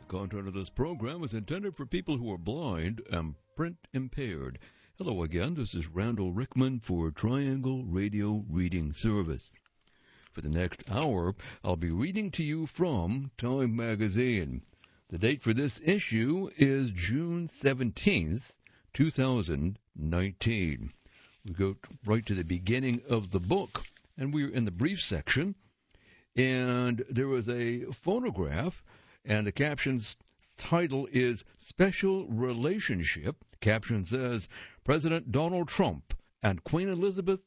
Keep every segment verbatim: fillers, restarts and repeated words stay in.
Content of this program is intended for people who are blind and print impaired. Hello again, this is Randall Rickman for Triangle Radio Reading Service. For the next hour, I'll be reading to you from Time Magazine. The date for this issue is June seventeenth, two thousand nineteen. We go right to the beginning of the book, and we're in the brief section, and there was a photograph, and the caption's title is Special Relationship. The caption says, President Donald Trump and Queen Elizabeth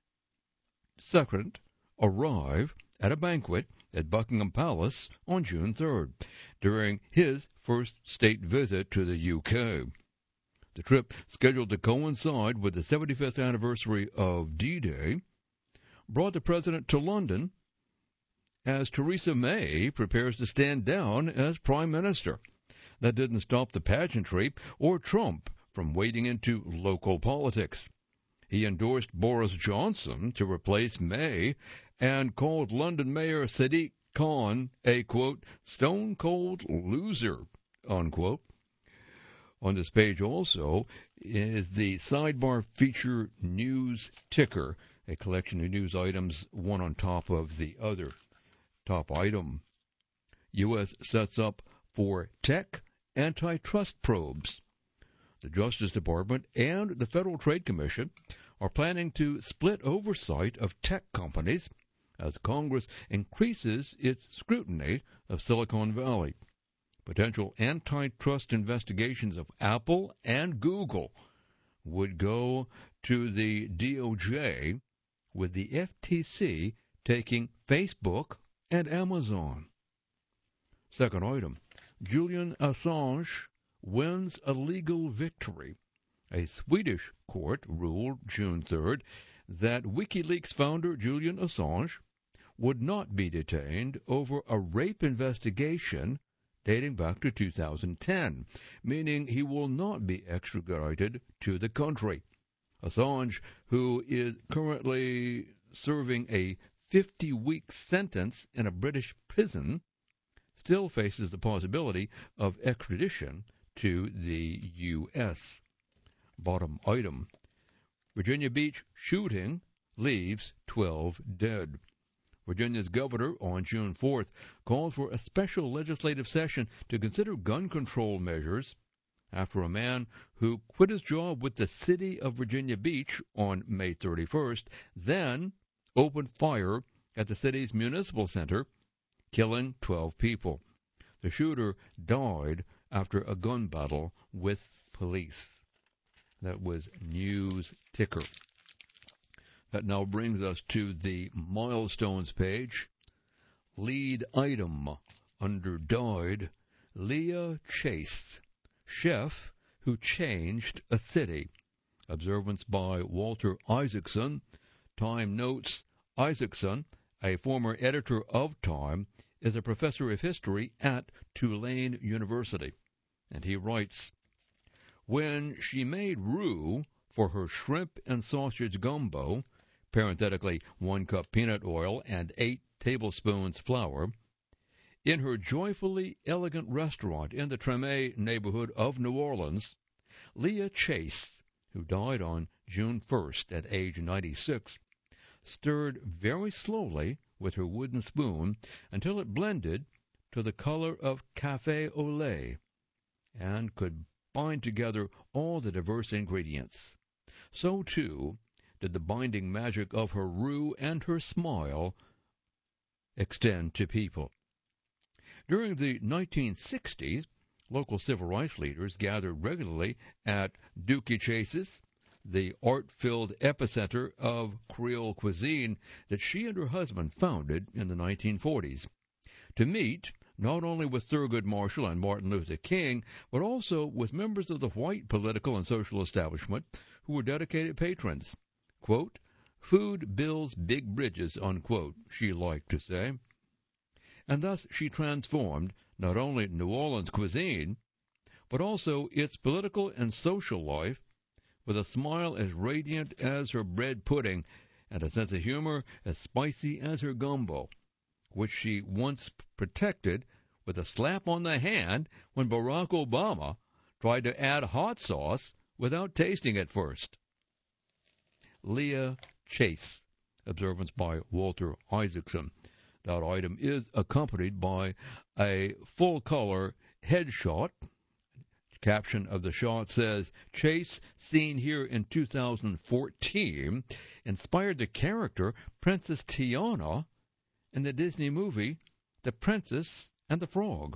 the Second arrive at a banquet at Buckingham Palace on June third during his first state visit to the U K. The trip, scheduled to coincide with the seventy-fifth anniversary of D-Day, brought the president to London as Theresa May prepares to stand down as prime minister. That didn't stop the pageantry or Trump from wading into local politics. He endorsed Boris Johnson to replace May and called London Mayor Sadiq Khan a, quote, stone-cold loser, unquote. On this page also is the sidebar feature news ticker, a collection of news items, one on top of the other. Top item, U S sets up for tech antitrust probes. The Justice Department and the Federal Trade Commission are planning to split oversight of tech companies as Congress increases its scrutiny of Silicon Valley. Potential antitrust investigations of Apple and Google would go to the D O J, with the F T C taking Facebook and Amazon. Second item, Julian Assange wins a legal victory. A Swedish court ruled June third that WikiLeaks founder Julian Assange would not be detained over a rape investigation dating back to two thousand ten, meaning he will not be extradited to the country. Assange, who is currently serving a fifty-week sentence in a British prison, still faces the possibility of extradition to the U S Bottom item, Virginia Beach shooting leaves twelve dead. Virginia's governor on June fourth called for a special legislative session to consider gun control measures after a man who quit his job with the city of Virginia Beach on May thirty-first then opened fire at the city's municipal center, killing twelve people. The shooter died after a gun battle with police. That was News Ticker. That now brings us to the milestones page. Lead item under died, Leah Chase, chef who changed a city. Observance by Walter Isaacson. Time notes, Isaacson, a former editor of Time, is a professor of history at Tulane University. And he writes, when she made roux for her shrimp and sausage gumbo, parenthetically one cup peanut oil and eight tablespoons flour, in her joyfully elegant restaurant in the Treme neighborhood of New Orleans, Leah Chase, who died on June first at age ninety-six, stirred very slowly with her wooden spoon until it blended to the color of café au lait and could bind together all the diverse ingredients. So, too, did the binding magic of her roux and her smile extend to people. During the nineteen sixties, local civil rights leaders gathered regularly at Dooky Chase's, the art-filled epicenter of Creole cuisine that she and her husband founded in the nineteen forties, to meet not only with Thurgood Marshall and Martin Luther King, but also with members of the white political and social establishment who were dedicated patrons. Quote, food builds big bridges, unquote, she liked to say. And thus she transformed not only New Orleans cuisine, but also its political and social life, with a smile as radiant as her bread pudding and a sense of humor as spicy as her gumbo, which she once protected with a slap on the hand when Barack Obama tried to add hot sauce without tasting it first. Leah Chase, observance by Walter Isaacson. That item is accompanied by a full-color headshot. Caption of the shot says, Chase, seen here in two thousand fourteen, inspired the character Princess Tiana in the Disney movie The Princess and the Frog.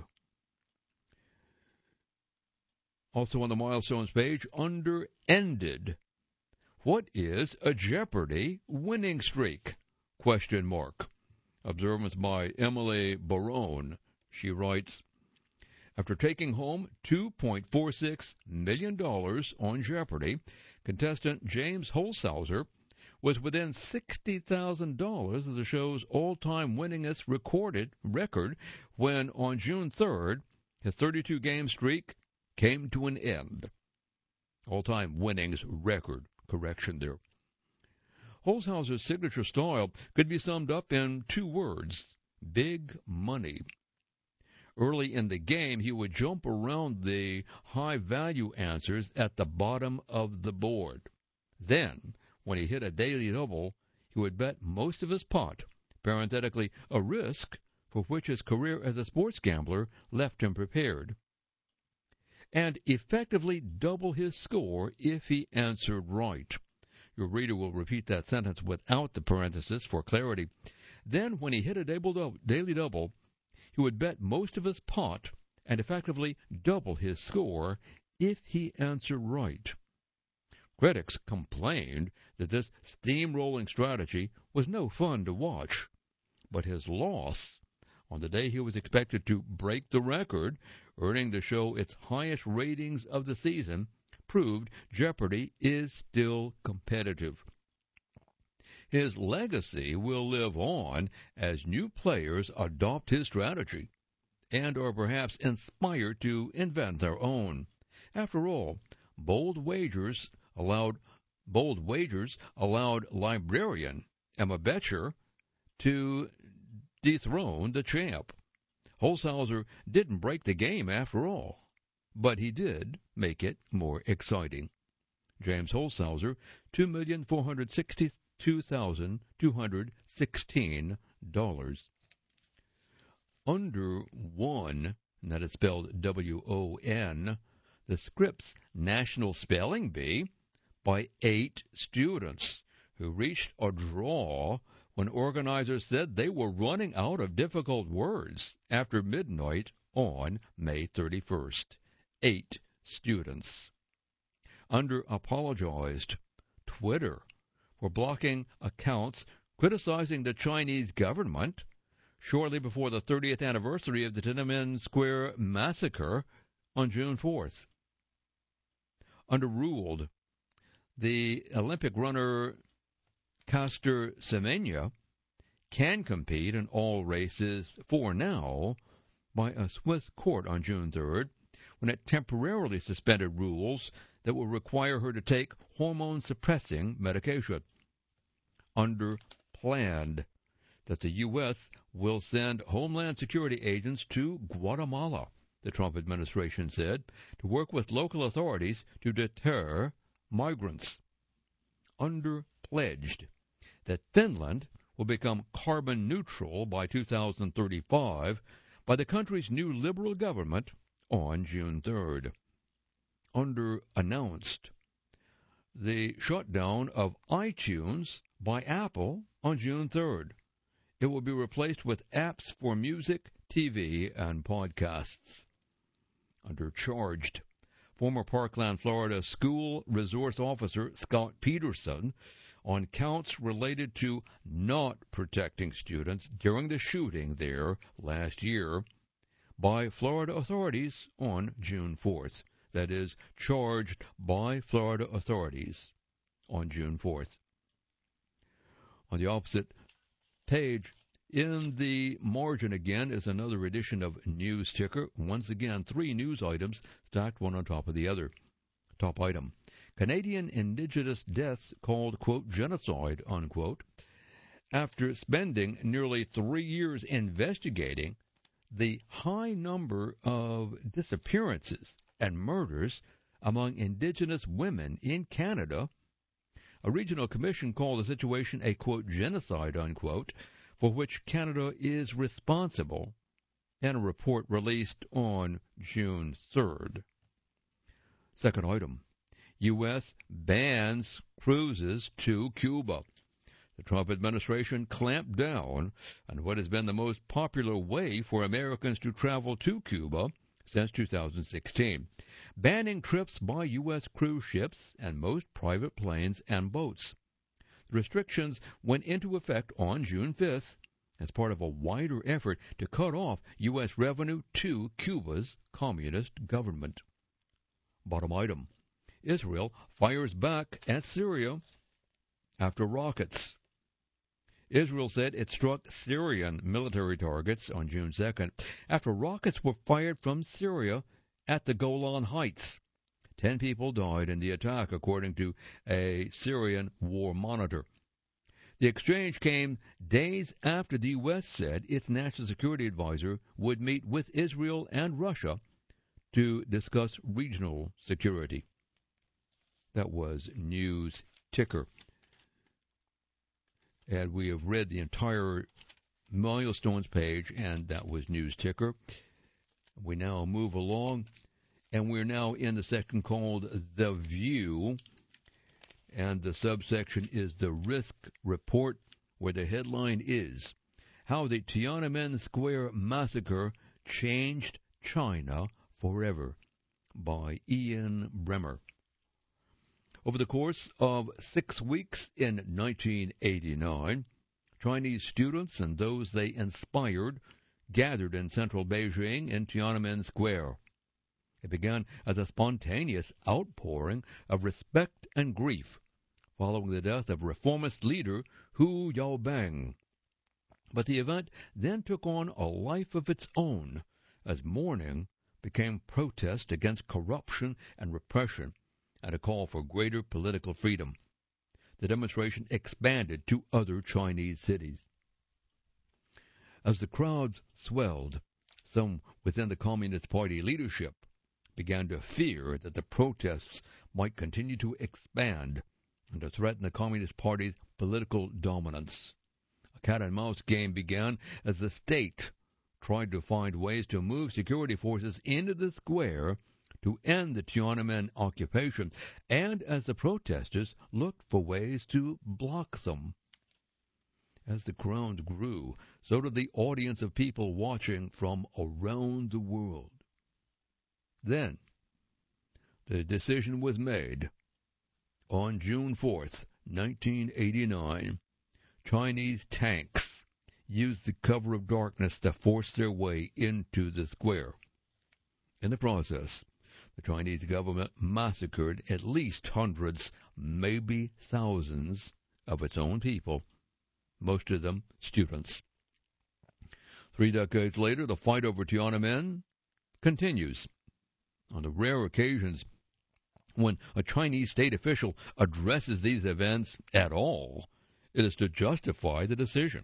Also on the milestones page, under ended. What is a Jeopardy winning streak? Question mark. Observance by Emily Barone. She writes, after taking home two point four six million dollars on Jeopardy, contestant James Holzhauser was within sixty thousand dollars of the show's all-time winningest recorded record when, on June third, his thirty-two game streak came to an end. All-time winnings record. Correction there. Holzhauser's signature style could be summed up in two words, big money. Early in the game, he would jump around the high-value answers at the bottom of the board. Then, when he hit a daily double, he would bet most of his pot, parenthetically, a risk for which his career as a sports gambler left him prepared, and effectively double his score if he answered right. Your reader will repeat that sentence without the parenthesis for clarity. Then, when he hit a daily double, he would bet most of his pot and effectively double his score if he answered right. Critics complained that this steamrolling strategy was no fun to watch, but his loss on the day he was expected to break the record, earning the show its highest ratings of the season, proved Jeopardy is still competitive. His legacy will live on as new players adopt his strategy and are perhaps inspired to invent their own. After all, bold wagers allowed bold wagers allowed librarian Emma Betcher to dethrone the champ. Holzhauser didn't break the game after all, but he did make it more exciting. James Holzhauser, two million four hundred sixty-two thousand two hundred sixteen dollars. Under one, and that is spelled W O N, the Scripps National Spelling Bee by eight students who reached a draw when organizers said they were running out of difficult words after midnight on May thirty-first. Eight students. Under apologized, Twitter for blocking accounts criticizing the Chinese government shortly before the thirtieth anniversary of the Tiananmen Square massacre on June fourth. Under ruled, the Olympic runner Caster Semenya can compete in all races for now by a Swiss court on June third, when it temporarily suspended rules that will require her to take hormone-suppressing medication. Under planned, that the U S will send Homeland Security agents to Guatemala, the Trump administration said, to work with local authorities to deter migrants. Under pledged, that Finland will become carbon neutral by two thousand thirty-five by the country's new liberal government on June third. Under announced, the shutdown of iTunes by Apple on June third. It will be replaced with apps for music, T V, and podcasts. Under charged, former Parkland, Florida school resource officer Scott Peterson on counts related to not protecting students during the shooting there last year by Florida authorities on June fourth. That is, charged by Florida authorities on June fourth. On the opposite page, in the margin again, is another edition of News Ticker. Once again, three news items stacked one on top of the other. Top item: Canadian Indigenous deaths called, quote, genocide, unquote. After spending nearly three years investigating the high number of disappearances and murders among indigenous women in Canada, a regional commission called the situation a, quote, genocide, unquote, for which Canada is responsible, in a report released on June third. Second item, U S bans cruises to Cuba. The Trump administration clamped down on what has been the most popular way for Americans to travel to Cuba since two thousand sixteen, banning trips by U S cruise ships and most private planes and boats. The restrictions went into effect on June fifth as part of a wider effort to cut off U S revenue to Cuba's communist government. Bottom item, Israel fires back at Syria after rockets. Israel said it struck Syrian military targets on June second after rockets were fired from Syria at the Golan Heights. Ten people died in the attack, according to a Syrian war monitor. The exchange came days after the U S said its national security advisor would meet with Israel and Russia to discuss regional security. That was News Ticker. And we have read the entire Milestones page, and that was News Ticker. We now move along, and we're now in the section called The View, and the subsection is the Risk Report, where the headline is How the Tiananmen Square Massacre Changed China Forever by Ian Bremmer. Over the course of six weeks in nineteen eighty-nine, Chinese students and those they inspired gathered in central Beijing in Tiananmen Square. It began as a spontaneous outpouring of respect and grief following the death of reformist leader Hu Yaobang. But the event then took on a life of its own as mourning became protest against corruption and repression and a call for greater political freedom. The demonstration expanded to other Chinese cities. As the crowds swelled, some within the Communist Party leadership began to fear that the protests might continue to expand and to threaten the Communist Party's political dominance. A cat-and-mouse game began as the state tried to find ways to move security forces into the square to end the Tiananmen occupation, and as the protesters looked for ways to block them. As the crowd grew, so did the audience of people watching from around the world. Then, the decision was made. On June fourth, nineteen eighty-nine, Chinese tanks used the cover of darkness to force their way into the square. In the process, the Chinese government massacred at least hundreds, maybe thousands, of its own people, most of them students. Three decades later, the fight over Tiananmen continues. On the rare occasions when a Chinese state official addresses these events at all, it is to justify the decision.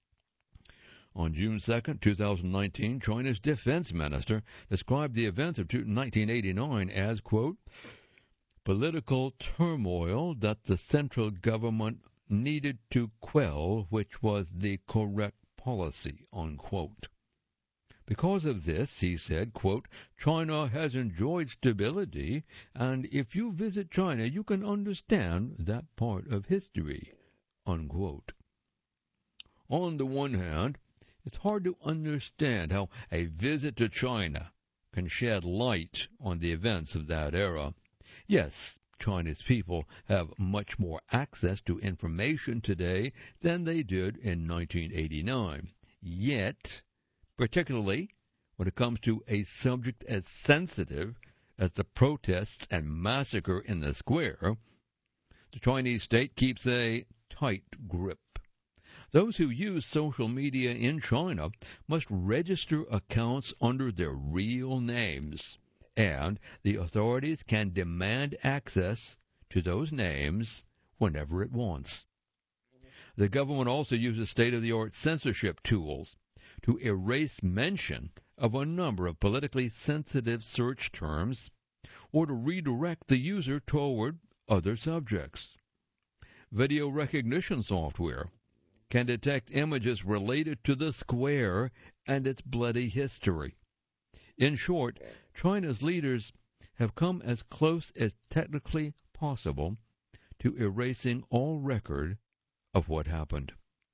On June second, twenty nineteen, China's defense minister described the events of nineteen eighty-nine as, quote, political turmoil that the central government needed to quell, which was the correct policy, unquote. Because of this, he said, quote, China has enjoyed stability, and if you visit China, you can understand that part of history, unquote. On the one hand, it's hard to understand how a visit to China can shed light on the events of that era. Yes, Chinese people have much more access to information today than they did in nineteen eighty-nine. Yet, particularly when it comes to a subject as sensitive as the protests and massacre in the square, the Chinese state keeps a tight grip. Those who use social media in China must register accounts under their real names, and the authorities can demand access to those names whenever it wants. The government also uses state-of-the-art censorship tools to erase mention of a number of politically sensitive search terms or to redirect the user toward other subjects. Video recognition software can detect images related to the square and its bloody history. In short, China's leaders have come as close as technically possible to erasing all record of what happened.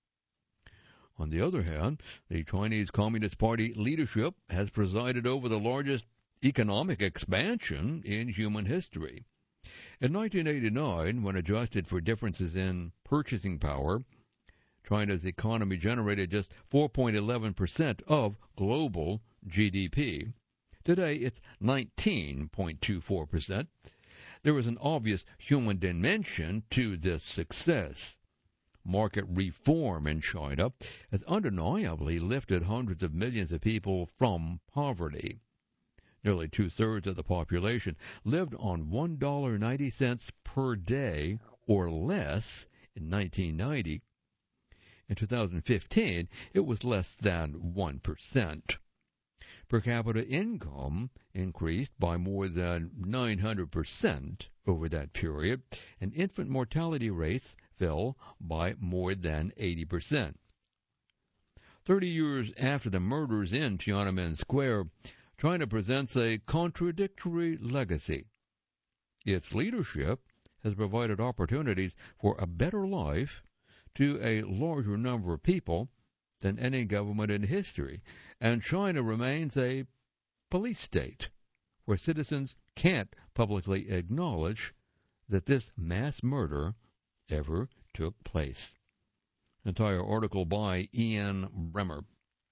On the other hand, the Chinese Communist Party leadership has presided over the largest economic expansion in human history. In nineteen eighty-nine, when adjusted for differences in purchasing power, China's economy generated just four point one one percent of global G D P. Today, it's nineteen point two four percent. There is an obvious human dimension to this success. Market reform in China has undeniably lifted hundreds of millions of people from poverty. Nearly two-thirds of the population lived on one dollar and ninety cents per day or less in nineteen ninety. In two thousand fifteen, it was less than one percent. Per capita income increased by more than nine hundred percent over that period, and infant mortality rates fell by more than eighty percent. Thirty years after the murders in Tiananmen Square, China presents a contradictory legacy. Its leadership has provided opportunities for a better life to a larger number of people than any government in history, and China remains a police state where citizens can't publicly acknowledge that this mass murder ever took place. Entire article by Ian Bremmer.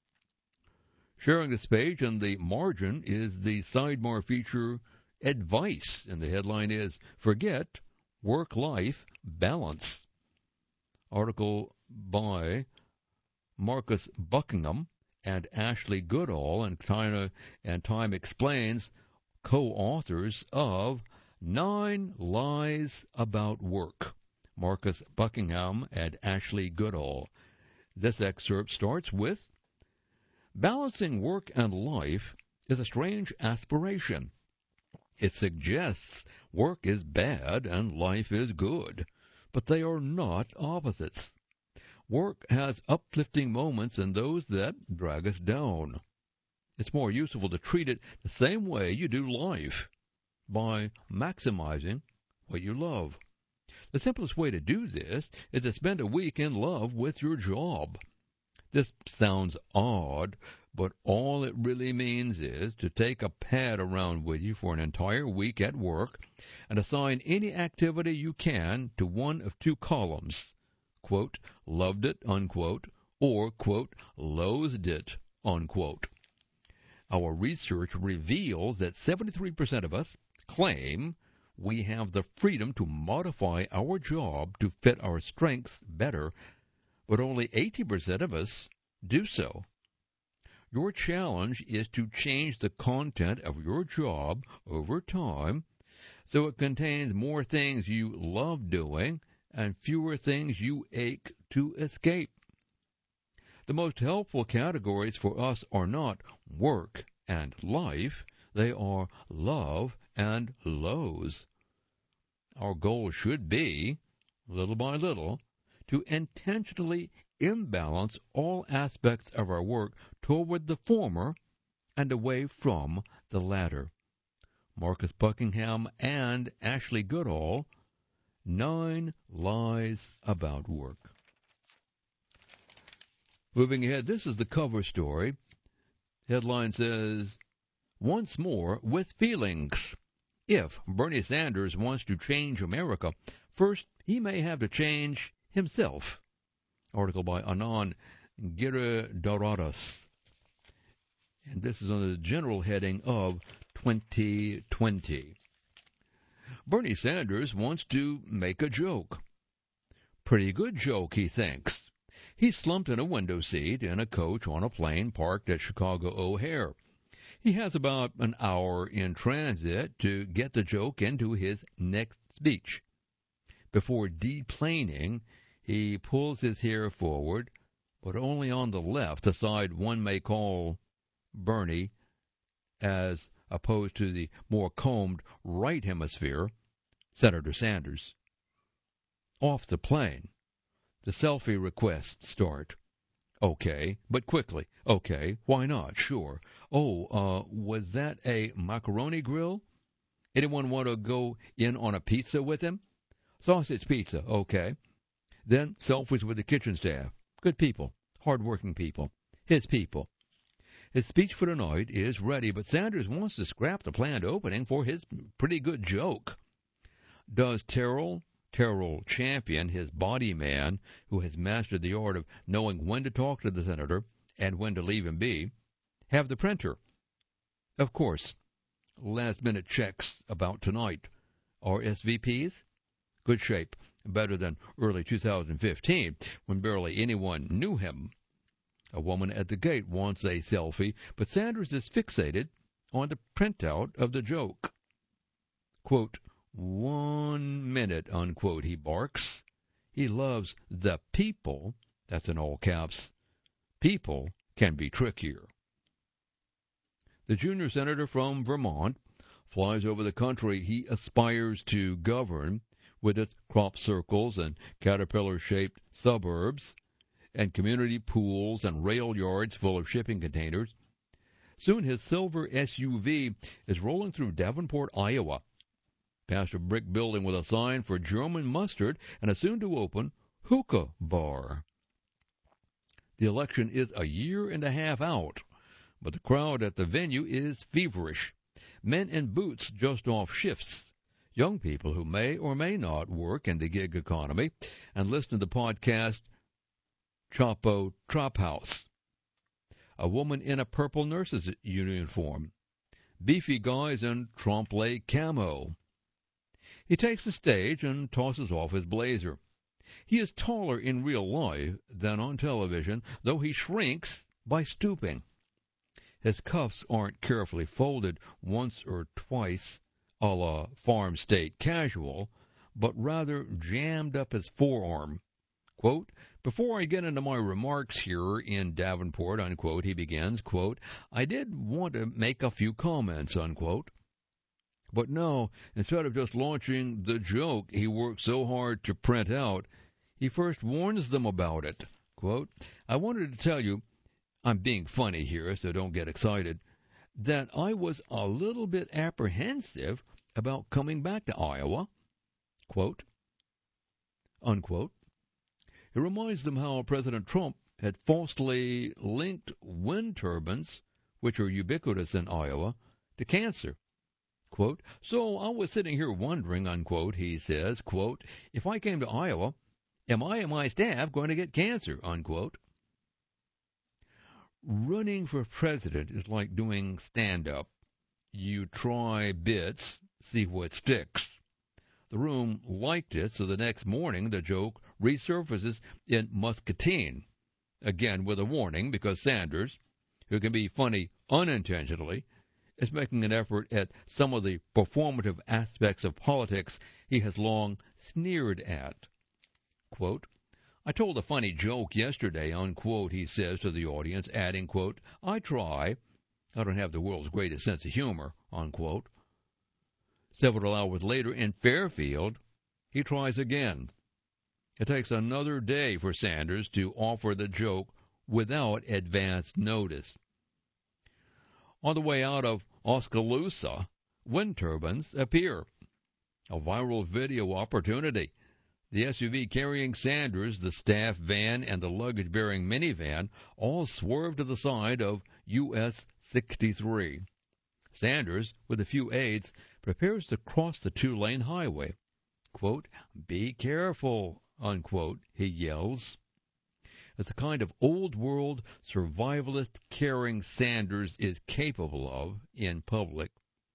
Sharing this page in the margin is the sidebar feature Advice, and the headline is Forget Work-Life Balance. Article by Marcus Buckingham and Ashley Goodall, and China and Time Explains, co-authors of Nine Lies About Work. Marcus Buckingham and Ashley Goodall. This excerpt starts with, balancing work and life is a strange aspiration. It suggests work is bad and life is good, but they are not opposites. Work has uplifting moments and those that drag us down. It's more useful to treat it the same way you do life, by maximizing what you love. The simplest way to do this is to spend a week in love with your job. This sounds odd, but all it really means is to take a pad around with you for an entire week at work and assign any activity you can to one of two columns. Quote, loved it, unquote, or, quote, loathed it, unquote. Our research reveals that seventy-three percent of us claim we have the freedom to modify our job to fit our strengths better, but only eighty percent of us do so. Your challenge is to change the content of your job over time so it contains more things you love doing and fewer things you ache to escape. The most helpful categories for us are not work and life, they are love and lows. Our goal should be, little by little, to intentionally imbalance all aspects of our work toward the former and away from the latter. Marcus Buckingham and Ashley Goodall, Nine Lies About Work. Moving ahead, this is the cover story. Headline says, Once More with Feelings. If Bernie Sanders wants to change America, first he may have to change himself. Article by Anand Giridharadas. And this is on the general heading of twenty twenty. Bernie Sanders wants to make a joke. Pretty good joke, he thinks. He slumped in a window seat in a coach on a plane parked at Chicago O'Hare. He has about an hour in transit to get the joke into his next speech. Before deplaning, he pulls his hair forward, but only on the left, the side one may call Bernie, as opposed to the more combed right hemisphere, Senator Sanders. Off the plane, the selfie requests start. Okay, but quickly. Okay, why not? Sure. Oh, uh, was that a macaroni grill? Anyone want to go in on a pizza with him? Sausage pizza, okay. Then selfies with the kitchen staff. Good people, hard-working people, his people. His speech for tonight is ready, but Sanders wants to scrap the planned opening for his pretty good joke. Does Terrell, Terrell Champion, his body man, who has mastered the art of knowing when to talk to the senator and when to leave him be, have the printer? Of course. Last-minute checks about tonight. R S V Ps? Good shape. Better than early two thousand fifteen, when barely anyone knew him. A woman at the gate wants a selfie, but Sanders is fixated on the printout of the joke. Quote, one minute, unquote, he barks. He loves the people, that's in all caps. People can be trickier. The junior senator from Vermont flies over the country he aspires to govern, with its crop circles and caterpillar-shaped suburbs and community pools and rail yards full of shipping containers. Soon his silver S U V is rolling through Davenport, Iowa, past a brick building with a sign for German mustard and a soon-to-open hookah bar. The election is a year and a half out, but the crowd at the venue is feverish. Men in boots just off shifts. Young people who may or may not work in the gig economy and listen to the podcast Chapo Trap House. A woman in a purple nurse's uniform. Beefy guys in trompe-l'oeil camo. He takes the stage and tosses off his blazer. He is taller in real life than on television, though he shrinks by stooping. His cuffs aren't carefully folded once or twice, a la farm state casual, but rather jammed up his forearm. Quote, before I get into my remarks here in Davenport, unquote, he begins, quote, I did want to make a few comments, unquote. But no, instead of just launching the joke he worked so hard to print out, he first warns them about it. Quote, I wanted to tell you, I'm being funny here, so don't get excited, that I was a little bit apprehensive about coming back to Iowa. Quote, unquote. It reminds them how President Trump had falsely linked wind turbines, which are ubiquitous in Iowa, to cancer. Quote, so I was sitting here wondering, unquote, he says, quote, if I came to Iowa, am I and my staff going to get cancer, unquote? Running for president is like doing stand-up. You try bits, see what sticks. The room liked it, so the next morning the joke resurfaces in Muscatine, again with a warning because Sanders, who can be funny unintentionally, is making an effort at some of the performative aspects of politics he has long sneered at. Quote, I told a funny joke yesterday, unquote, he says to the audience, adding, quote, I try. I don't have the world's greatest sense of humor, unquote. Several hours later in Fairfield, he tries again. It takes another day for Sanders to offer the joke without advance notice. On the way out of Oskaloosa, wind turbines appear. A viral video opportunity. The S U V carrying Sanders, the staff van, and the luggage-bearing minivan all swerve to the side of U S sixty-three. Sanders, with a few aides, prepares to cross the two-lane highway. Quote, be careful, unquote, he yells. It's the kind of old-world, survivalist caring Sanders is capable of in public.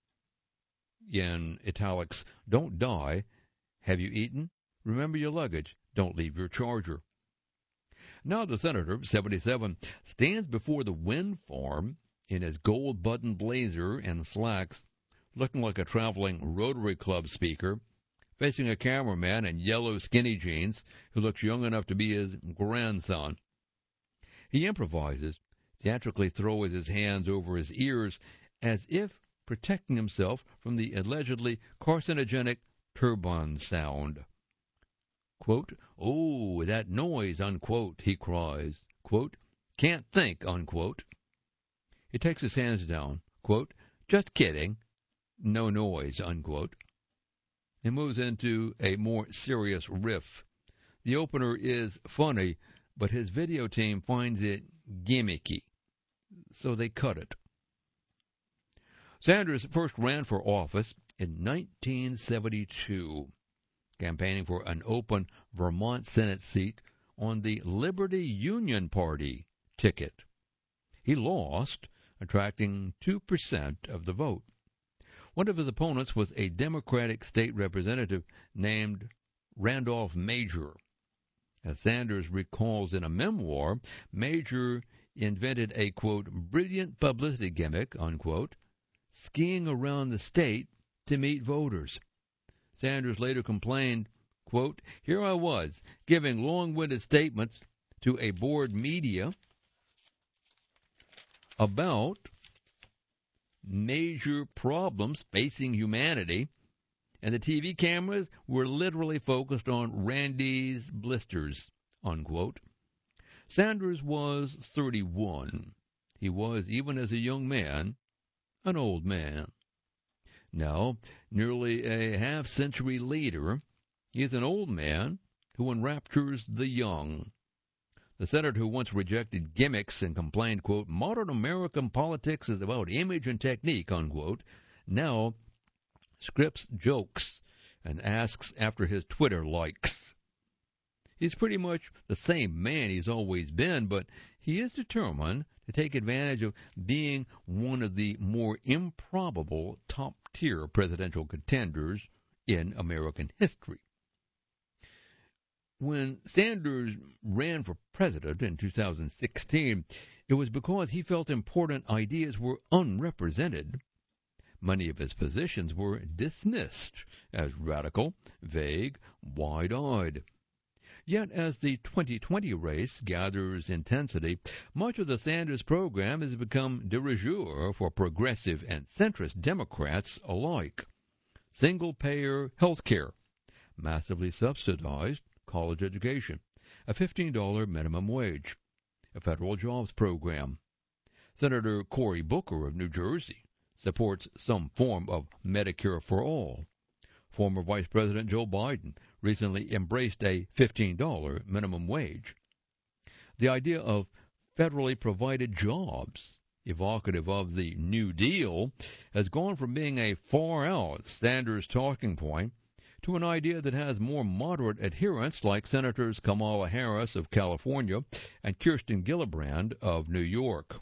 In italics, don't die. Have you eaten? Remember your luggage. Don't leave your charger. Now the senator, seventy-seven, stands before the wind farm in his gold-buttoned blazer and slacks, looking like a traveling Rotary Club speaker, facing a cameraman in yellow skinny jeans who looks young enough to be his grandson. He improvises, theatrically throws his hands over his ears as if protecting himself from the allegedly carcinogenic turbine sound. Quote, "Oh, that noise," unquote, he cries. Quote, "Can't think," unquote. He takes his hands down. Quote, "Just kidding. No noise," unquote. He moves into a more serious riff. The opener is funny, but his video team finds it gimmicky, so they cut it. Sanders first ran for office in nineteen seventy-two, campaigning for an open Vermont Senate seat on the Liberty Union Party ticket. He lost, attracting two percent of the vote. One of his opponents was a Democratic state representative named Randolph Major. As Sanders recalls in a memoir, Major invented a, quote, "brilliant publicity gimmick," unquote, skiing around the state to meet voters. Sanders later complained, quote, "Here I was, giving long-winded statements to a bored media about major problems facing humanity, and the T V cameras were literally focused on Randy's blisters," unquote. Sanders was thirty-one. He was, even as a young man, an old man. Now, nearly a half-century later, he is an old man who enraptures the young. The senator who once rejected gimmicks and complained, quote, "modern American politics is about image and technique," unquote, now scripts jokes and asks after his Twitter likes. He's pretty much the same man he's always been, but he is determined to take advantage of being one of the more improbable top-tier presidential contenders in American history. When Sanders ran for president in two thousand sixteen, it was because he felt important ideas were unrepresented. Many of his positions were dismissed as radical, vague, wide-eyed. Yet as the twenty twenty race gathers intensity, much of the Sanders program has become de rigueur for progressive and centrist Democrats alike. Single-payer health care, massively subsidized college education, a fifteen dollars minimum wage, a federal jobs program. Senator Cory Booker of New Jersey supports some form of Medicare for all. Former Vice President Joe Biden recently embraced a fifteen dollars minimum wage. The idea of federally provided jobs, evocative of the New Deal, has gone from being a far-out Sanders talking point to an idea that has more moderate adherents like Senators Kamala Harris of California and Kirsten Gillibrand of New York.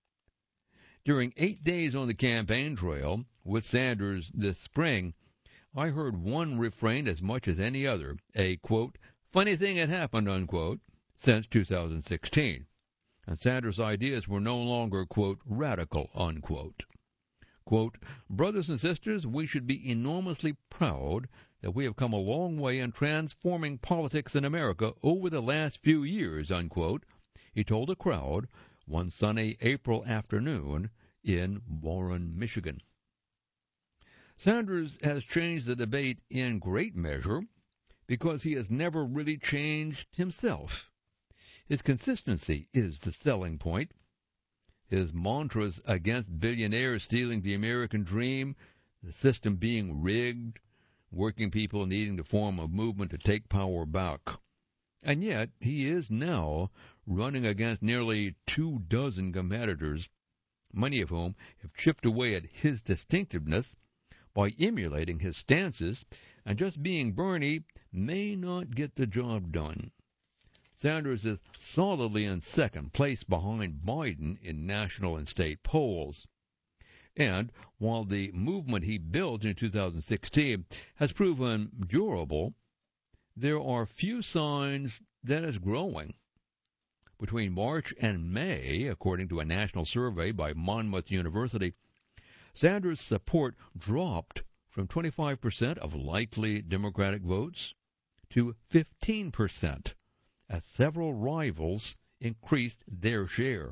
During eight days on the campaign trail with Sanders this spring, I heard one refrain as much as any other, a, quote, "funny thing had happened," unquote, since two thousand sixteen. And Sanders' ideas were no longer, quote, "radical," unquote. Quote, "Brothers and sisters, we should be enormously proud that we have come a long way in transforming politics in America over the last few years," unquote, he told a crowd one sunny April afternoon in Warren, Michigan. Sanders has changed the debate in great measure because he has never really changed himself. His consistency is the selling point. His mantras against billionaires stealing the American dream, the system being rigged, working people needing to form a movement to take power back. And yet he is now running against nearly two dozen competitors, many of whom have chipped away at his distinctiveness by emulating his stances, and just being Bernie may not get the job done. Sanders is solidly in second place behind Biden in national and state polls. And while the movement he built in two thousand sixteen has proven durable, there are few signs that it's growing. Between March and May, according to a national survey by Monmouth University, Sanders' support dropped from twenty-five percent of likely Democratic votes to fifteen percent, as several rivals increased their share.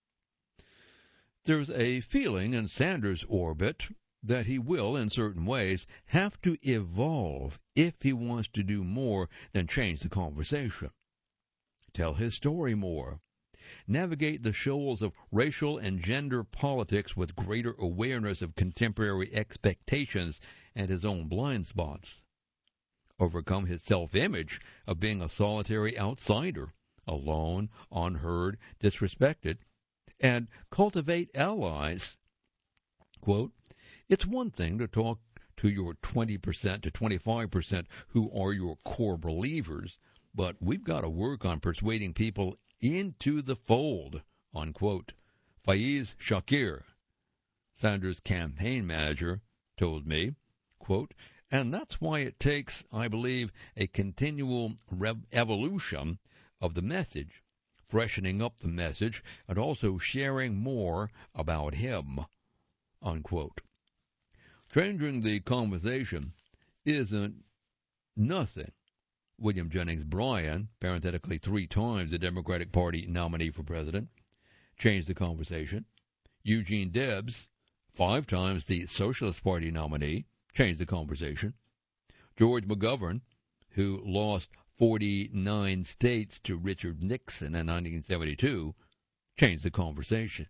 There's a feeling in Sanders' orbit that he will, in certain ways, have to evolve if he wants to do more than change the conversation. Tell his story more. Navigate the shoals of racial and gender politics with greater awareness of contemporary expectations and his own blind spots. Overcome his self-image of being a solitary outsider, alone, unheard, disrespected, and cultivate allies. Quote, it's one thing to talk to your twenty percent to twenty-five percent who are your core believers, but we've got to work on persuading people into the fold, unquote. Faiz Shakir, Sanders' campaign manager, told me, quote, and that's why it takes, I believe, a continual rev- evolution of the message, freshening up the message, and also sharing more about him, unquote. Changing the conversation isn't nothing. William Jennings Bryan, parenthetically three times the Democratic Party nominee for president, changed the conversation. Eugene Debs, five times the Socialist Party nominee, changed the conversation. George McGovern, who lost forty-nine states to Richard Nixon in nineteen seventy-two, changed the conversation.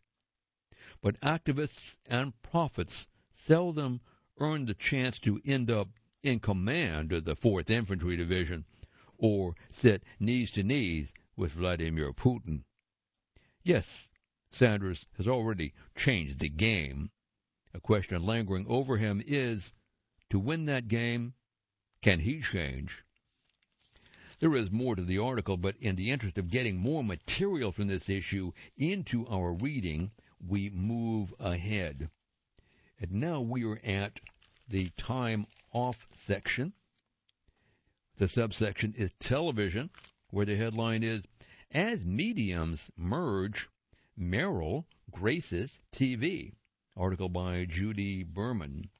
But activists and prophets seldom earn the chance to end up in command of the fourth Infantry Division or sit knees to knees with Vladimir Putin. Yes, Sanders has already changed the game. A question lingering over him is, to win that game, can he change? There is more to the article, but in the interest of getting more material from this issue into our reading, we move ahead. And now we are at the time off section. The subsection is television, where the headline is, As Mediums Merge, Meryl Graces T V. Article by Judy Berman.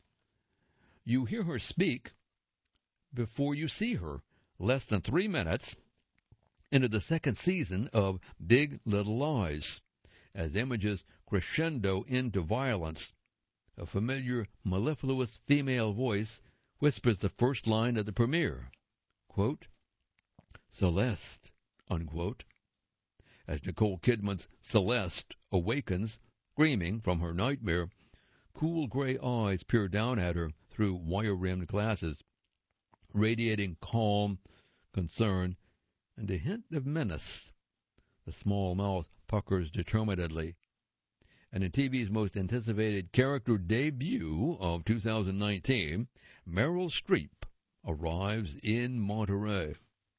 You hear her speak before you see her, less than three minutes into the second season of Big Little Lies, as images crescendo into violence. A familiar, mellifluous female voice whispers the first line of the premiere, quote, Celeste, unquote, as Nicole Kidman's Celeste awakens, screaming from her nightmare. Cool gray eyes peer down at her through wire-rimmed glasses, radiating calm, concern, and a hint of menace. The small mouth puckers determinedly. And in T V's most anticipated character debut of two thousand nineteen, Meryl Streep arrives in Monterey.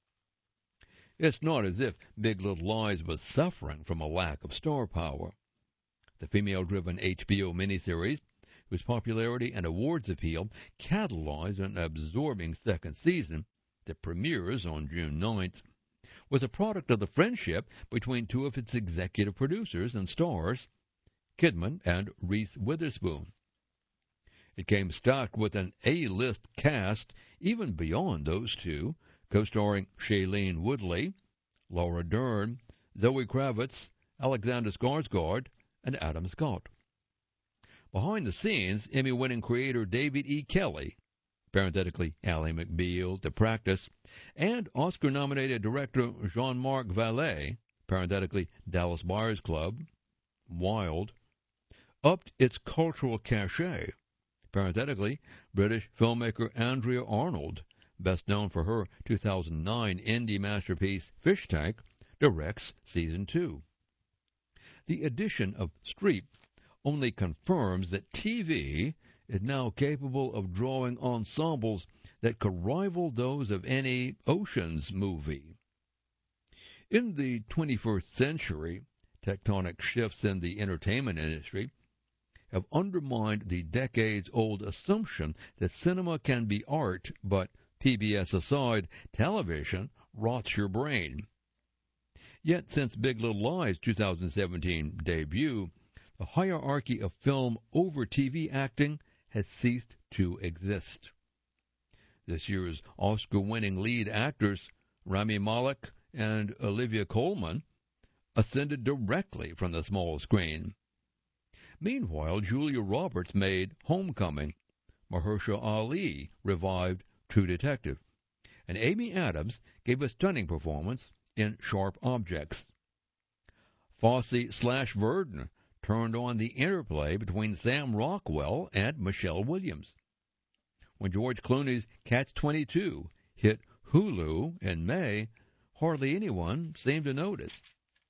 It's not as if Big Little Lies was suffering from a lack of star power. The female-driven H B O miniseries, whose popularity and awards appeal catalyzed an absorbing second season that premieres on June ninth, was a product of the friendship between two of its executive producers and stars, Kidman and Reese Witherspoon. It came stocked with an A-list cast even beyond those two, co-starring Shailene Woodley, Laura Dern, Zoe Kravitz, Alexander Skarsgård, and Adam Scott. Behind the scenes, Emmy-winning creator David E. Kelley, parenthetically Ally McBeal, The Practice, and Oscar-nominated director Jean-Marc Vallée, parenthetically Dallas Buyers Club, Wild, upped its cultural cachet. Parenthetically, British filmmaker Andrea Arnold, best known for her two thousand nine indie masterpiece Fish Tank, directs season two. The addition of Streep only confirms that T V is now capable of drawing ensembles that could rival those of any Ocean's movie. In the twenty-first century, tectonic shifts in the entertainment industry have undermined the decades-old assumption that cinema can be art, but P B S aside, television rots your brain. Yet since Big Little Lies' two thousand seventeen debut, the hierarchy of film over T V acting has ceased to exist. This year's Oscar-winning lead actors, Rami Malek and Olivia Colman, ascended directly from the small screen. Meanwhile, Julia Roberts made Homecoming, Mahershala Ali revived True Detective, and Amy Adams gave a stunning performance in Sharp Objects. Fosse slash Verdon turned on the interplay between Sam Rockwell and Michelle Williams. When George Clooney's Catch twenty-two hit Hulu in May, hardly anyone seemed to notice.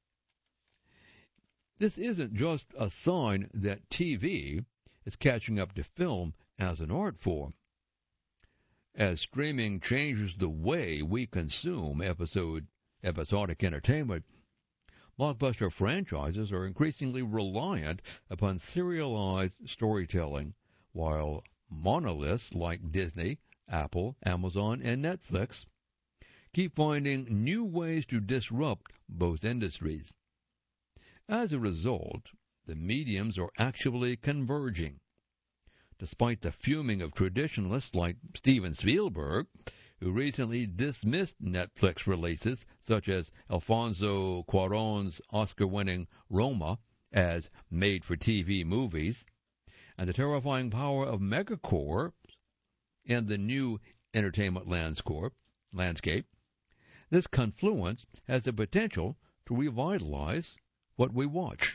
This isn't just a sign that T V is catching up to film as an art form. As streaming changes the way we consume episode, episodic entertainment, blockbuster franchises are increasingly reliant upon serialized storytelling, while monoliths like Disney, Apple, Amazon, and Netflix keep finding new ways to disrupt both industries. As a result, the mediums are actually converging. Despite the fuming of traditionalists like Steven Spielberg, who recently dismissed Netflix releases such as Alfonso Cuarón's Oscar-winning Roma as made-for-T V movies, and the terrifying power of megacorps in the new entertainment landscape, this confluence has the potential to revitalize what we watch.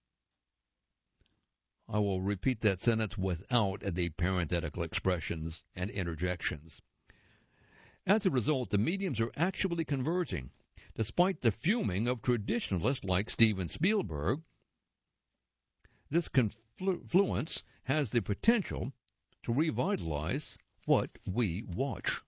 I will repeat that sentence without the parenthetical expressions and interjections. As a result, the mediums are actually converging. Despite the fuming of traditionalists like Steven Spielberg, this confluence has the potential to revitalize what we watch.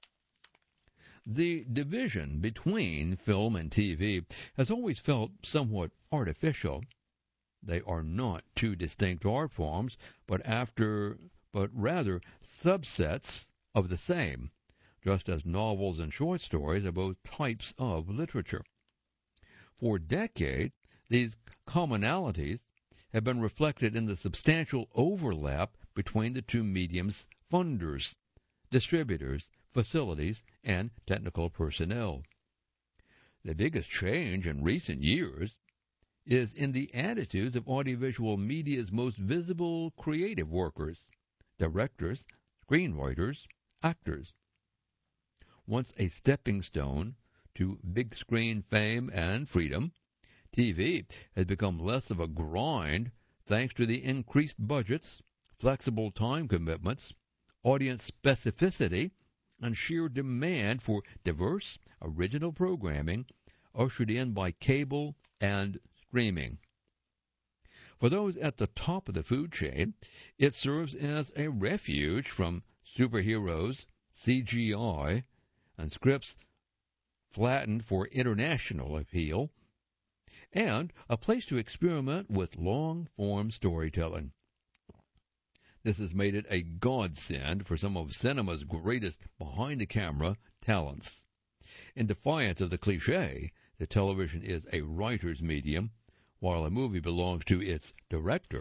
The division between film and T V has always felt somewhat artificial. They are not two distinct art forms, but after, but rather subsets of the same, just as novels and short stories are both types of literature. For decades, these commonalities have been reflected in the substantial overlap between the two mediums' funders, distributors, facilities, and technical personnel. The biggest change in recent years is in the attitudes of audiovisual media's most visible creative workers, directors, screenwriters, actors. Once a stepping stone to big screen fame and freedom, T V has become less of a grind thanks to the increased budgets, flexible time commitments, audience specificity, and sheer demand for diverse, original programming ushered in by cable and streaming. For those at the top of the food chain, it serves as a refuge from superheroes, C G I, and scripts flattened for international appeal, and a place to experiment with long-form storytelling. This has made it a godsend for some of cinema's greatest behind-the-camera talents. In defiance of the cliché that television is a writer's medium, while a movie belongs to its director,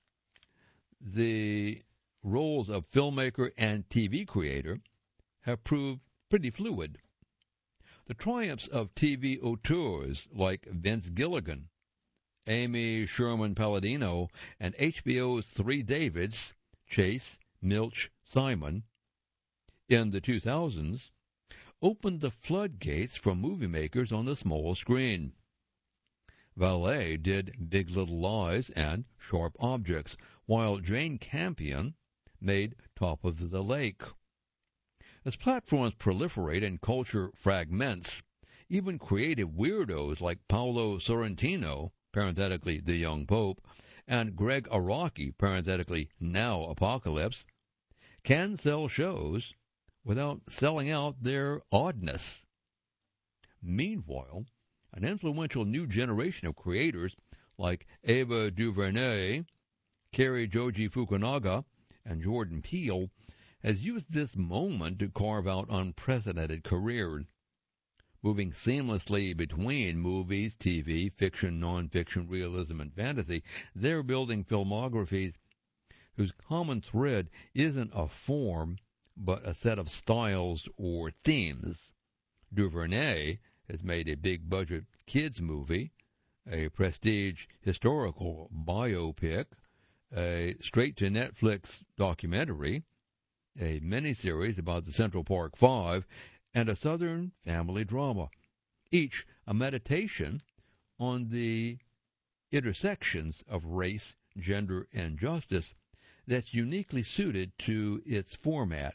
the roles of filmmaker and T V creator have proved pretty fluid. The triumphs of T V auteurs like Vince Gilligan, Amy Sherman-Palladino, and H B O's Three Davids, Chase, Milch, Simon, in the two thousands, opened the floodgates for movie makers on the small screen. Valet did Big Little Lies and Sharp Objects, while Jane Campion made Top of the Lake. As platforms proliferate and culture fragments, even creative weirdos like Paolo Sorrentino, parenthetically the young pope, and Greg Araki, parenthetically now Apocalypse, can sell shows without selling out their oddness. Meanwhile, an influential new generation of creators like Ava DuVernay, Cary Joji Fukunaga, and Jordan Peele has used this moment to carve out unprecedented careers. Moving seamlessly between movies, T V, fiction, nonfiction, realism, and fantasy, they're building filmographies whose common thread isn't a form, but a set of styles or themes. DuVernay has made a big-budget kids movie, a prestige historical biopic, a straight-to-Netflix documentary, a miniseries about the Central Park Five, and a Southern family drama, each a meditation on the intersections of race, gender, and justice that's uniquely suited to its format.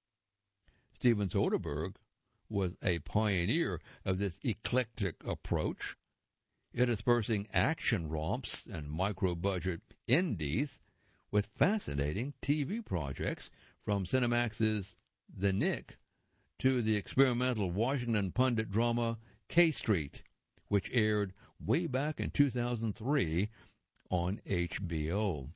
Steven Soderbergh was a pioneer of this eclectic approach, interspersing action romps and micro-budget indies with fascinating T V projects from Cinemax's The Knick to the experimental Washington pundit drama K Street, which aired way back in two thousand three on H B O.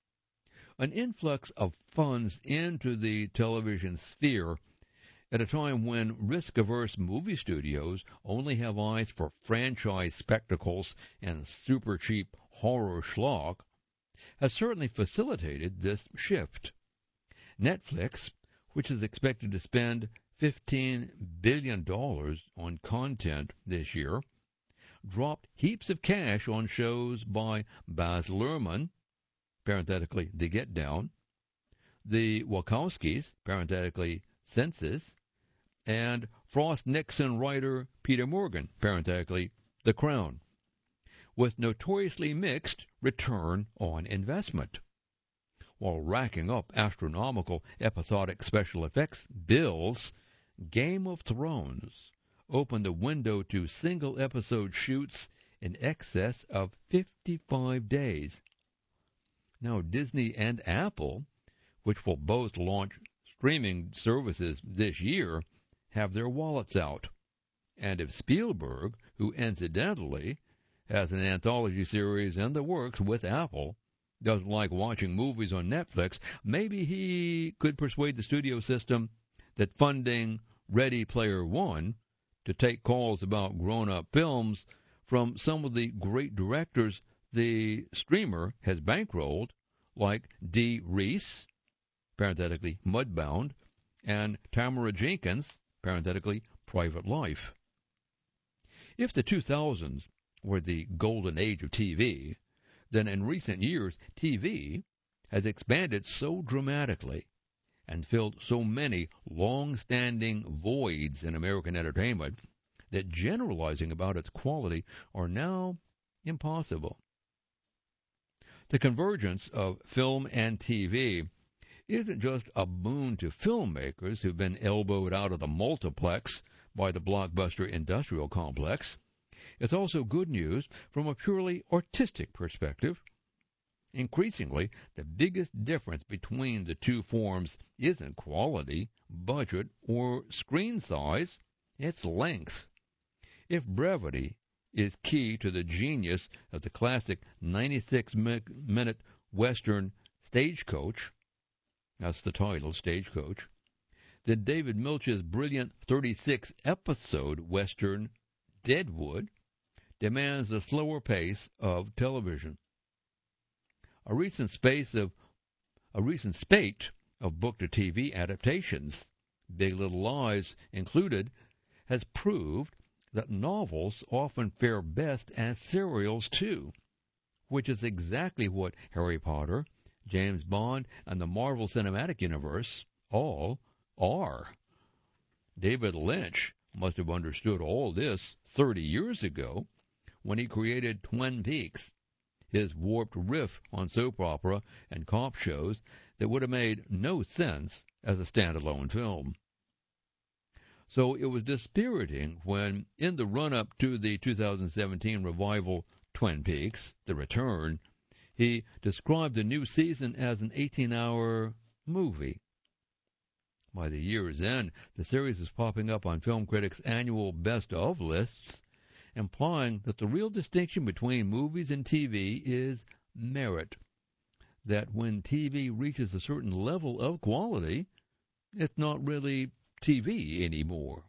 An influx of funds into the television sphere at a time when risk-averse movie studios only have eyes for franchise spectacles and super-cheap horror schlock has certainly facilitated this shift. Netflix, which is expected to spend fifteen billion dollars on content this year, dropped heaps of cash on shows by Baz Luhrmann, parenthetically The Get Down, the Wachowskis, parenthetically Census, and Frost-Nixon writer Peter Morgan, parenthetically The Crown, with notoriously mixed return on investment. While racking up astronomical episodic special effects bills, Game of Thrones opened a window to single-episode shoots in excess of fifty-five days. Now, Disney and Apple, which will both launch streaming services this year, have their wallets out. And if Spielberg, who incidentally has an anthology series in the works with Apple, doesn't like watching movies on Netflix, maybe he could persuade the studio system that funding Ready Player One to take calls about grown-up films from some of the great directors the streamer has bankrolled, like Dee Reese, parenthetically Mudbound, and Tamara Jenkins, parenthetically Private Life. If the two thousands were the golden age of T V, then in recent years T V has expanded so dramatically and filled so many long-standing voids in American entertainment that generalizing about its quality are now impossible. The convergence of film and T V isn't just a boon to filmmakers who've been elbowed out of the multiplex by the blockbuster industrial complex. It's also good news from a purely artistic perspective. Increasingly, the biggest difference between the two forms isn't quality, budget, or screen size, it's length. If brevity is key to the genius of the classic ninety-six minute Western Stagecoach, that's the title, Stagecoach, then David Milch's brilliant thirty-six episode Western Deadwood demands a slower pace of television. A recent space of a recent spate of book-to-T V adaptations, Big Little Lies included, has proved that novels often fare best as serials too, which is exactly what Harry Potter, James Bond, and the Marvel Cinematic Universe all are. David Lynch must have understood all this thirty years ago when he created Twin Peaks, his warped riff on soap opera and cop shows that would have made no sense as a standalone film. So it was dispiriting when, in the run-up to the two thousand seventeen revival Twin Peaks, The Return, he described the new season as an eighteen-hour movie. By the year's end, the series is popping up on film critics' annual best-of lists, implying that the real distinction between movies and T V is merit. That when T V reaches a certain level of quality, it's not really T V anymore.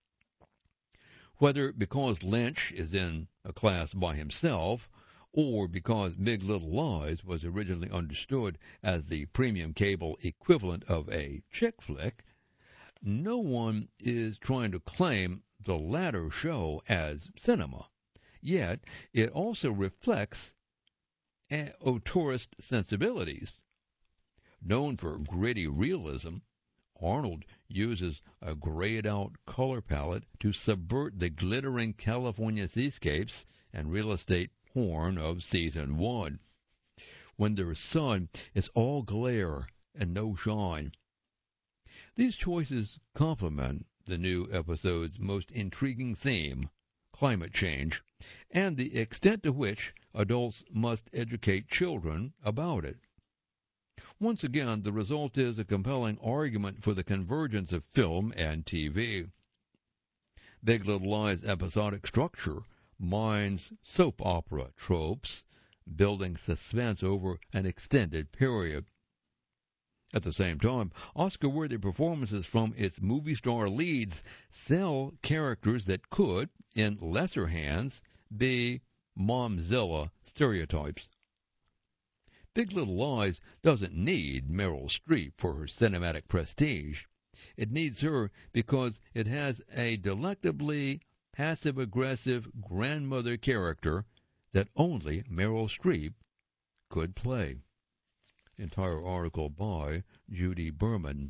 Whether because Lynch is in a class by himself, or because Big Little Lies was originally understood as the premium cable equivalent of a chick flick, no one is trying to claim the latter show as cinema. Yet it also reflects auteurist sensibilities. Known for gritty realism, Arnold uses a grayed-out color palette to subvert the glittering California seascapes and real estate porn of season one. When there's sun, it's all glare and no shine. These choices complement the new episode's most intriguing theme, climate change, and the extent to which adults must educate children about it. Once again, the result is a compelling argument for the convergence of film and T V. Big Little Lies' episodic structure mines soap opera tropes, building suspense over an extended period. At the same time, Oscar-worthy performances from its movie star leads sell characters that could, in lesser hands, be Momzilla stereotypes. Big Little Lies doesn't need Meryl Streep for her cinematic prestige. It needs her because it has a delectably passive-aggressive grandmother character that only Meryl Streep could play. Entire article by Judy Berman.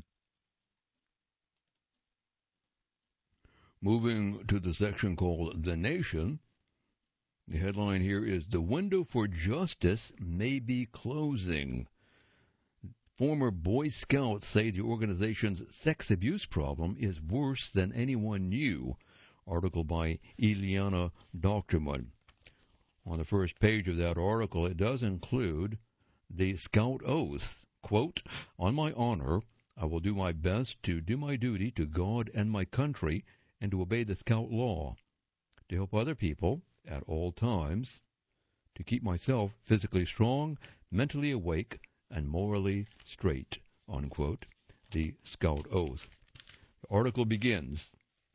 Moving to the section called The Nation, the headline here is "The Window for Justice May Be Closing." Former Boy Scouts say the organization's sex abuse problem is worse than anyone knew. Article by Eliana Doctorman. On the first page of that article, it does include the Scout Oath. Quote, "On my honor, I will do my best to do my duty to God and my country and to obey the Scout law, to help other people at all times, to keep myself physically strong, mentally awake, and morally straight." Unquote. The Scout Oath. The article begins,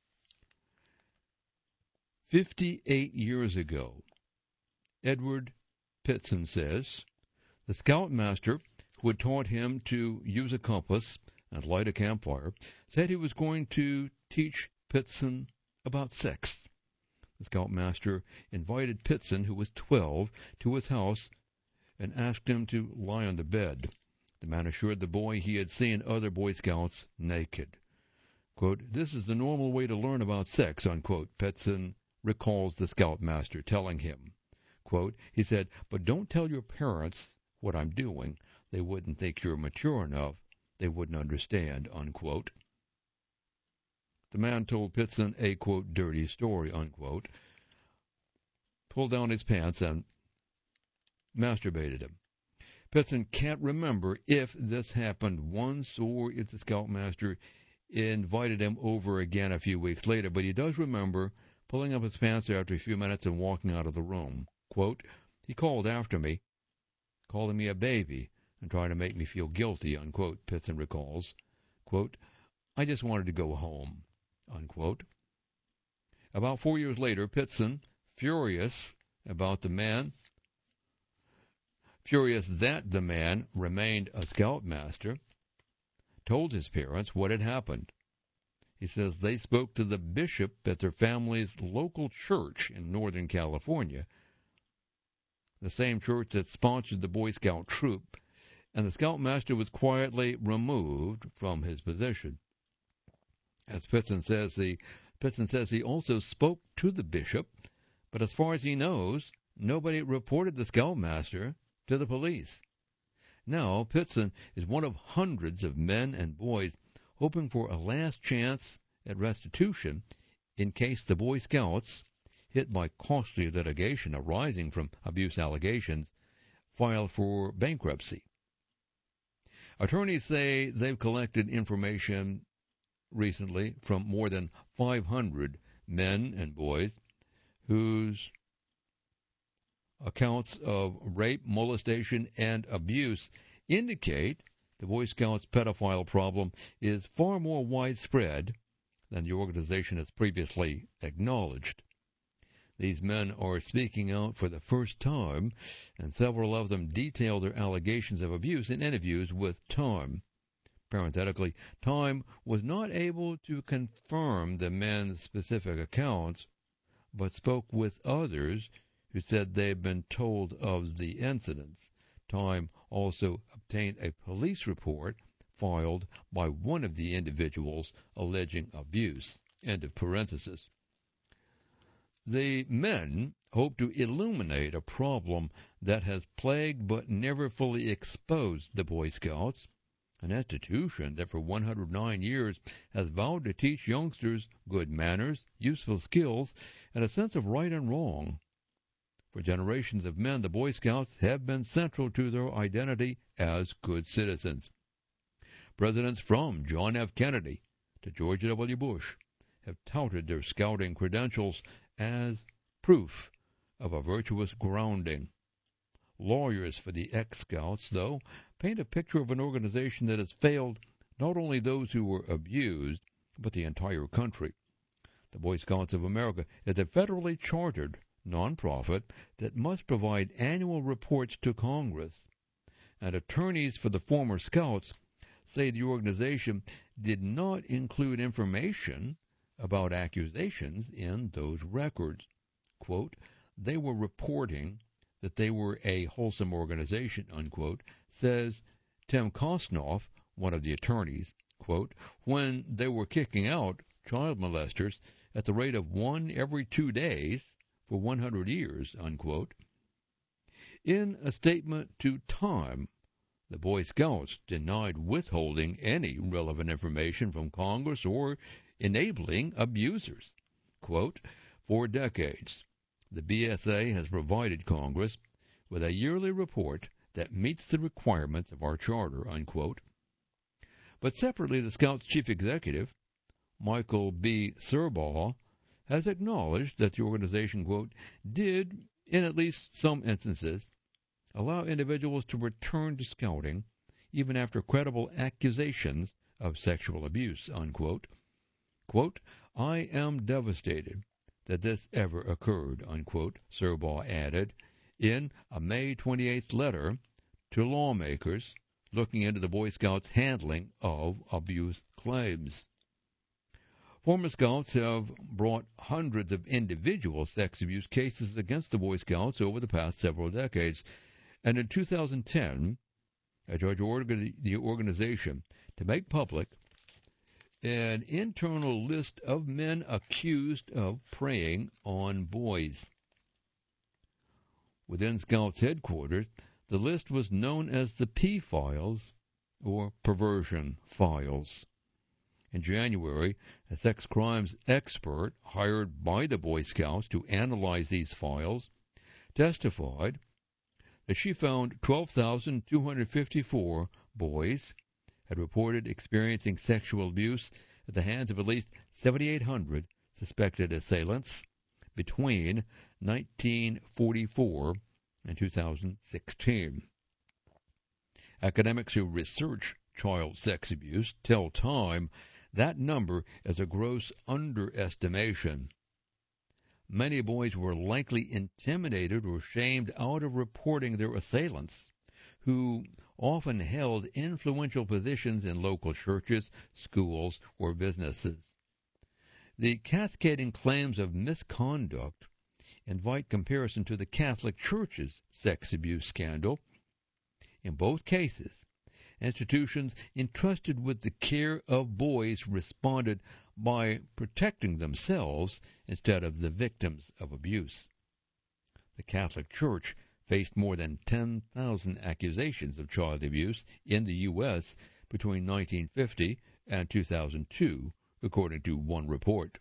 fifty-eight years ago, Edward Pitson says, the scoutmaster who had taught him to use a compass and light a campfire said he was going to teach Pitson about sex. The scoutmaster invited Pitson, who was twelve, to his house and asked him to lie on the bed. The man assured the boy he had seen other Boy Scouts naked. Quote, "This is the normal way to learn about sex," unquote, Pitson recalls the scoutmaster telling him. Quote, he said, "But don't tell your parents what I'm doing. They wouldn't think you're mature enough. They wouldn't understand," unquote. The man told Pitson a, quote, "dirty story," unquote, pulled down his pants and masturbated him. Pitson can't remember if this happened once or if the scoutmaster invited him over again a few weeks later, but he does remember pulling up his pants after a few minutes and walking out of the room. Quote, "He called after me, calling me a baby and trying to make me feel guilty," unquote, Pitson recalls. Quote, "I just wanted to go home," unquote. About four years later, Pitson, furious about the man, furious that the man remained a scoutmaster, told his parents what had happened. He says they spoke to the bishop at their family's local church in Northern California, the same church that sponsored the Boy Scout troop, and the scoutmaster was quietly removed from his position. As Pitson says, the Pitson says he also spoke to the bishop, but as far as he knows, nobody reported the scoutmaster to the police. Now, Pitson is one of hundreds of men and boys hoping for a last chance at restitution in case the Boy Scouts, hit by costly litigation arising from abuse allegations, file for bankruptcy. Attorneys say they've collected information recently from more than five hundred men and boys whose accounts of rape, molestation, and abuse indicate the Boy Scouts pedophile problem is far more widespread than the organization has previously acknowledged. These men are speaking out for the first time, and several of them detail their allegations of abuse in interviews with Time. Parenthetically, Time was not able to confirm the men's specific accounts, but spoke with others who said they had been told of the incidents. Time also obtained a police report filed by one of the individuals alleging abuse. End of parenthesis. The men hope to illuminate a problem that has plagued but never fully exposed the Boy Scouts, an institution that for one hundred nine years has vowed to teach youngsters good manners, useful skills, and a sense of right and wrong. For generations of men, the Boy Scouts have been central to their identity as good citizens. Presidents from John F. Kennedy to George W. Bush have touted their scouting credentials as proof of a virtuous grounding. Lawyers for the ex-Scouts, though, paint a picture of an organization that has failed not only those who were abused, but the entire country. The Boy Scouts of America is a federally chartered nonprofit that must provide annual reports to Congress, and attorneys for the former Scouts say the organization did not include information about accusations in those records. Quote, they were reporting that they were a wholesome organization, unquote, says Tim Kosnoff, one of the attorneys, quote, when they were kicking out child molesters at the rate of one every two days for one hundred years, unquote. In a statement to Time, the Boy Scouts denied withholding any relevant information from Congress or enabling abusers. Quote, for decades, the B S A has provided Congress with a yearly report that meets the requirements of our charter, unquote. But separately, the Scouts' chief executive, Michael B. Serbaugh, has acknowledged that the organization, quote, did, in at least some instances, allow individuals to return to scouting even after credible accusations of sexual abuse, unquote. Quote, I am devastated that this ever occurred, unquote, Serbaugh added in a May twenty-eighth letter to lawmakers looking into the Boy Scouts' handling of abuse claims. Former Scouts have brought hundreds of individual sex abuse cases against the Boy Scouts over the past several decades, and in two thousand ten, a judge ordered the organization to make public an internal list of men accused of preying on boys. Within Scouts headquarters, the list was known as the P-Files, or Perversion Files. In January, a sex crimes expert hired by the Boy Scouts to analyze these files testified that she found twelve thousand two hundred fifty-four boys had reported experiencing sexual abuse at the hands of at least seventy-eight hundred suspected assailants between nineteen forty-four and two thousand sixteen. Academics who research child sex abuse tell Time that number is a gross underestimation. Many boys were likely intimidated or shamed out of reporting their assailants, who often held influential positions in local churches, schools, or businesses. The cascading claims of misconduct invite comparison to the Catholic Church's sex abuse scandal. In both cases, institutions entrusted with the care of boys responded by protecting themselves instead of the victims of abuse. The Catholic Church faced more than ten thousand accusations of child abuse in the U S between nineteen fifty and two thousand two, according to one report.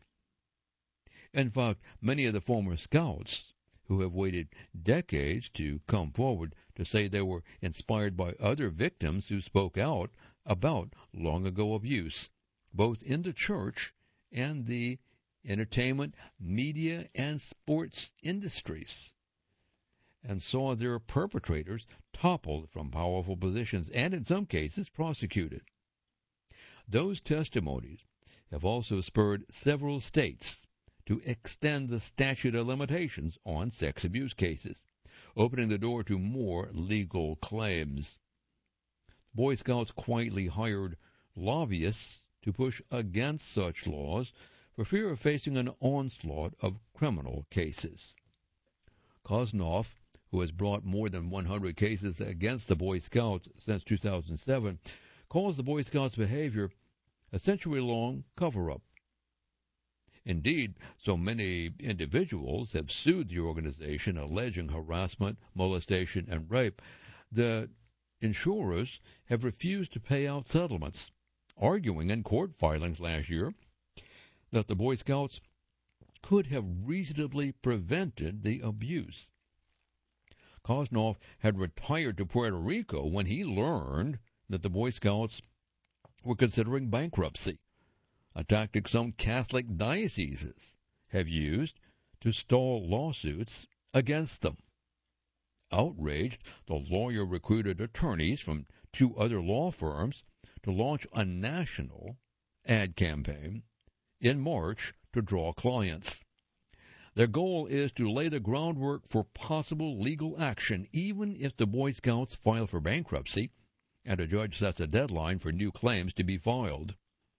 In fact, many of the former Scouts who have waited decades to come forward to say they were inspired by other victims who spoke out about long-ago abuse, both in the church and the entertainment, media, and sports industries, and saw their perpetrators toppled from powerful positions and, in some cases, prosecuted. Those testimonies have also spurred several states to extend the statute of limitations on sex abuse cases, opening the door to more legal claims. Boy Scouts quietly hired lobbyists to push against such laws for fear of facing an onslaught of criminal cases. Koznoff, who has brought more than one hundred cases against the Boy Scouts since two thousand seven, calls the Boy Scouts' behavior a century-long cover-up. Indeed, so many individuals have sued the organization alleging harassment, molestation, and rape that insurers have refused to pay out settlements, arguing in court filings last year that the Boy Scouts could have reasonably prevented the abuse. Koznoff had retired to Puerto Rico when he learned that the Boy Scouts were considering bankruptcy, a tactic some Catholic dioceses have used to stall lawsuits against them. Outraged, the lawyer recruited attorneys from two other law firms to launch a national ad campaign in March to draw clients. Their goal is to lay the groundwork for possible legal action, even if the Boy Scouts file for bankruptcy and a judge sets a deadline for new claims to be filed.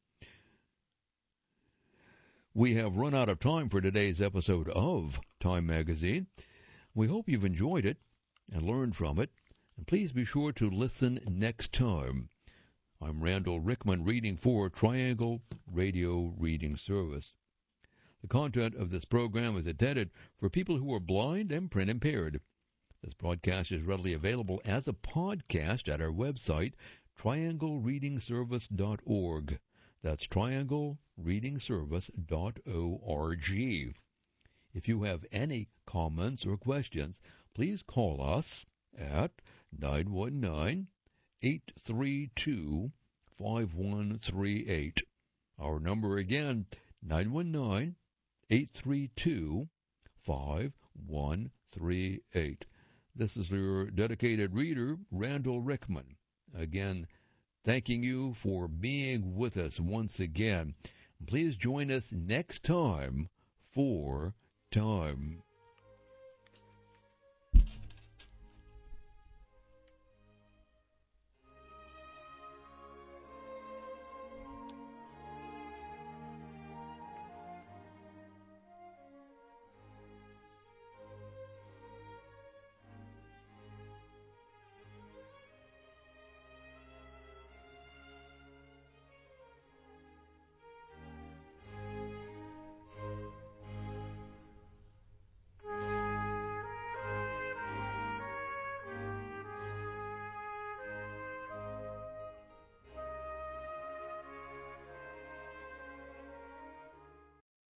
We have run out of time for today's episode of Time Magazine. We hope you've enjoyed it and learned from it, and please be sure to listen next time. I'm Randall Rickman, reading for Triangle Radio Reading Service. The content of this program is intended for people who are blind and print impaired. This broadcast is readily available as a podcast at our website, triangle reading service dot org. That's triangle reading service dot org. If you have any comments or questions, please call us at nine one nine, eight three two, five one three eight. Our number again, nine one nine, eight three two, five one three eight. This is your dedicated reader, Randall Rickman. Again, thanking you for being with us once again. Please join us next time for Time